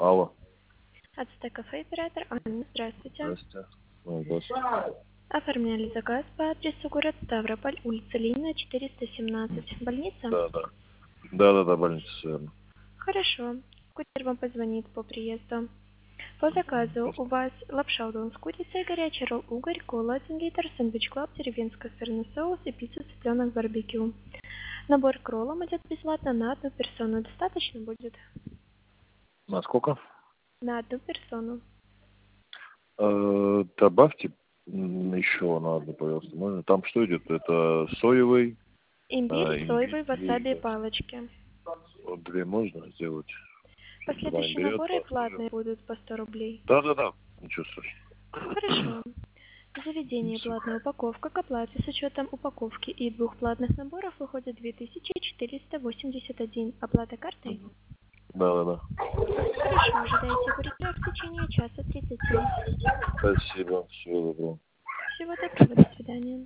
Алло. Ацтек-кафе, оператор Анна. Здравствуйте. Здрасте. Здравствуйте. Оформляли заказ по адресу город Ставрополь, улица Ленина, 417. Больница? Да, больница, всё верно. Хорошо. Курьер вам позвонит по приезду. По заказу у вас лапша удон с курицей, горячий ролл угорь, кола 1 литр, сэндвич клаб, деревенский сырный соус и пицца цыпленок барбекю. Набор к роллам идет бесплатно на одну персону. Достаточно будет? На сколько? На одну персону. Добавьте еще на одну, пожалуйста. Можно? Там что идет? Это соевый, Имбирь, соевый, васаби и имбирь. палочки. Вот 2 можно сделать? 2 Последующие имбиря, наборы 2 платные соевых. будут по 100 рублей. Да. Ничего страшного. Хорошо. Заведение платная упаковка к оплате с учетом упаковки и 2 платных наборов выходит 2481. Оплата картой? Да. Хорошо, ожидайте курьера в течение часа 30. Спасибо. Всего доброго. Всего доброго, до свидания.